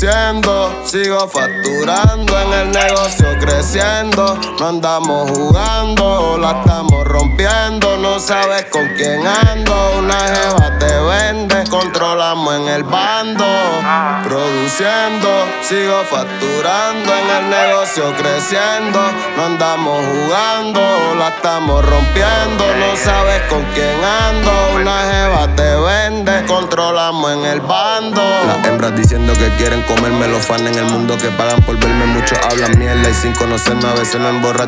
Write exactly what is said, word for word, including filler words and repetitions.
produciendo, sigo facturando, en el negocio creciendo. No andamos jugando, la estamos rompiendo. No sabes con quién ando, una jeva te vende. Controlamos en el bando, produciendo, sigo facturando, en el negocio creciendo. No andamos jugando, la estamos rompiendo. No sabes con quién ando, una jeva te vende. Controlamos en el bando. Las hembras diciendo que quieren comerme, los fans en el mundo que pagan por verme. Muchos hablan mierda y sin conocerme a veces me emborracho.